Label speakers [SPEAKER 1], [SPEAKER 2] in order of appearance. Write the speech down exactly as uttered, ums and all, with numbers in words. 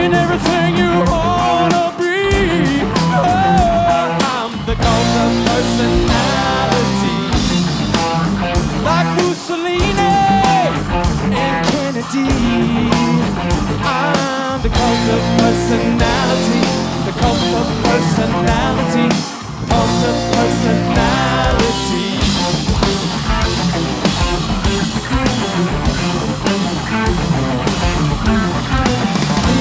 [SPEAKER 1] being everything you wanna be. Oh, I'm the cult of personality, like Mussolini and Kennedy. I'm the cult of personality, the cult of personality, cult of personality.